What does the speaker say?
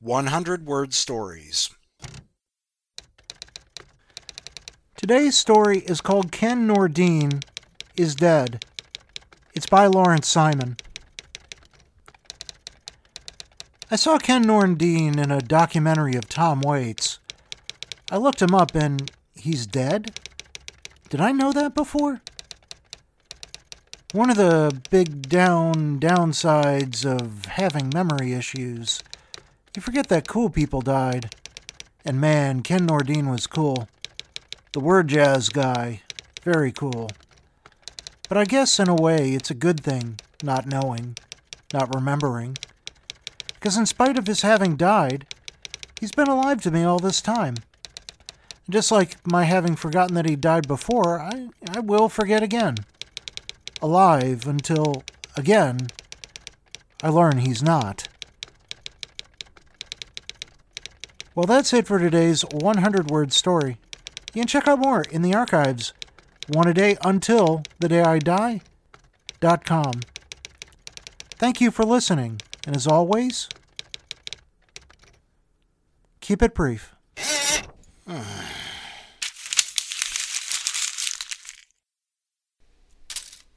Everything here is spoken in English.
100-word stories. Today's story is called Ken Nordine is Dead. It's by Lawrence Simon. I saw Ken Nordine in a documentary of Tom Waits. I looked him up and he's dead? Did I know that before? One of the big downsides of having memory issues, you forget that cool people died. And man, Ken Nordine was cool. The word jazz guy. Very cool. But I guess in a way it's a good thing, not knowing, not remembering. Because in spite of his having died, he's been alive to me all this time. Just like my having forgotten that he died before, I will forget again. Alive until, again, I learn he's not. Well, that's it for today's 100-word story. You can check out more in the archives. One a day until the day I die.com. Thank you for listening, and as always, keep it brief.